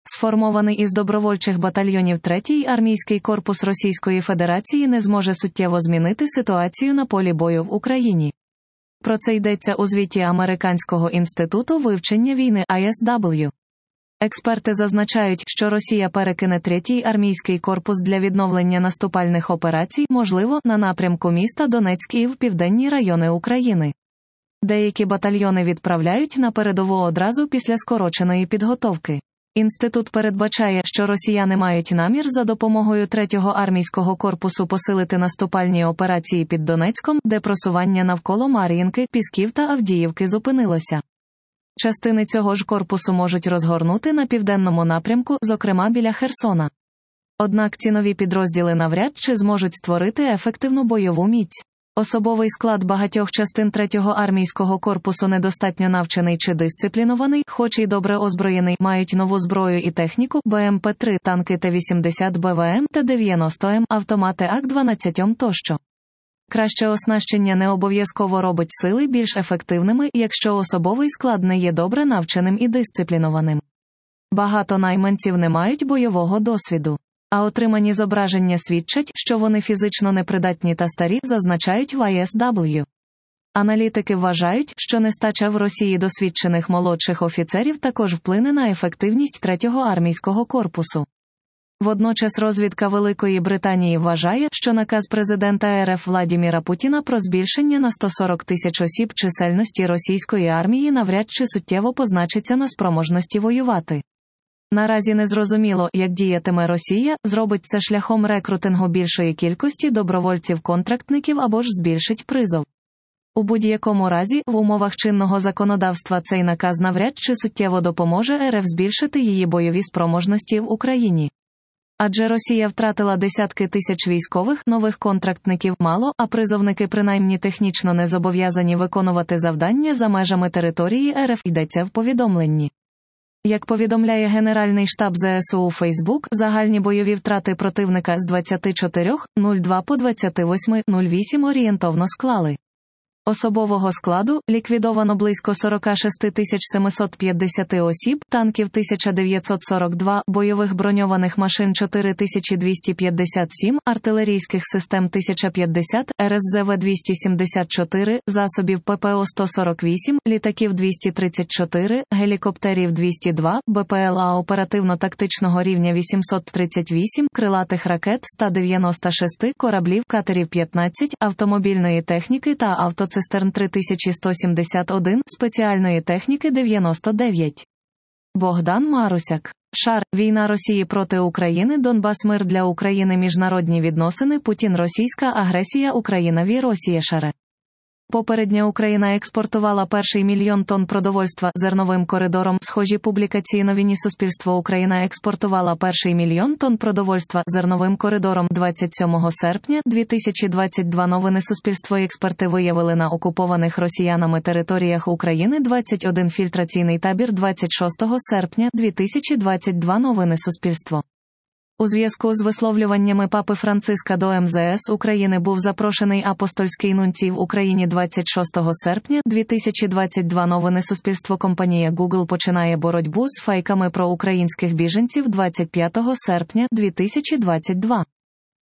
Сформований із добровольчих батальйонів 3-й армійський корпус Російської Федерації не зможе суттєво змінити ситуацію на полі бою в Україні. Про це йдеться у звіті Американського інституту вивчення війни ISW. Експерти зазначають, що Росія перекине 3-й армійський корпус для відновлення наступальних операцій, можливо, на напрямку міста Донецьк і в південні райони України. Деякі батальйони відправляють на передову одразу після скороченої підготовки. Інститут передбачає, що росіяни мають намір за допомогою 3-го армійського корпусу посилити наступальні операції під Донецьком, де просування навколо Мар'їнки, Пісків та Авдіївки зупинилося. Частини цього ж корпусу можуть розгорнути на південному напрямку, зокрема біля Херсона. Однак ці нові підрозділи навряд чи зможуть створити ефективну бойову міць. Особовий склад багатьох частин 3-го армійського корпусу недостатньо навчений чи дисциплінований, хоч і добре озброєний, мають нову зброю і техніку, БМП-3, танки Т-80 БВМ, Т-90М, автомати АК-12 тощо. Краще оснащення не обов'язково робить сили більш ефективними, якщо особовий склад не є добре навченим і дисциплінованим. Багато найманців не мають бойового досвіду. А отримані зображення свідчать, що вони фізично непридатні та старі, зазначають в ISW. Аналітики вважають, що нестача в Росії досвідчених молодших офіцерів також вплине на ефективність 3-го армійського корпусу. Водночас розвідка Великої Британії вважає, що наказ президента РФ Владіміра Путіна про збільшення на 140 тисяч осіб чисельності російської армії навряд чи суттєво позначиться на спроможності воювати. Наразі незрозуміло, як діятиме Росія, зробить це шляхом рекрутингу більшої кількості добровольців-контрактників або ж збільшить призов. У будь-якому разі, в умовах чинного законодавства цей наказ навряд чи суттєво допоможе РФ збільшити її бойові спроможності в Україні. Адже Росія втратила десятки тисяч військових, нових контрактників мало, а призовники принаймні технічно не зобов'язані виконувати завдання за межами території РФ, йдеться в повідомленні. Як повідомляє Генеральний штаб ЗСУ у Фейсбук, загальні бойові втрати противника з 24.02 по 28.08 орієнтовно склали. Особового складу ліквідовано близько 46 750 осіб, танків 1942, бойових броньованих машин 4257, артилерійських систем 1050, РСЗВ-274, засобів ППО 148, літаків 234, гелікоптерів 202, БПЛА оперативно-тактичного рівня 838, крилатих ракет 196, кораблів, катерів 15, автомобільної техніки та автоцистерн 3171, спеціальної техніки 99. Богдан Марусяк. Шар. Війна Росії проти України. Донбас. Мир для України. Міжнародні відносини. Путін. Російська агресія. Україна. Росія. Шаре. Попередня Україна експортувала 1 мільйон тонн продовольства зерновим коридором. Схожі публікації новині Суспільство. Україна експортувала 1 мільйон тонн продовольства зерновим коридором 27 серпня 2022. Новини Суспільство. Експерти виявили на окупованих росіянами територіях України 21 фільтраційний табір 26 серпня 2022. Новини Суспільство. У зв'язку з висловлюваннями папи Франциска до МЗС України був запрошений апостольський нунцій в Україні 26 серпня 2022. Новини Суспільство. Компанія Google починає боротьбу з фейками про українських біженців 25 серпня 2022.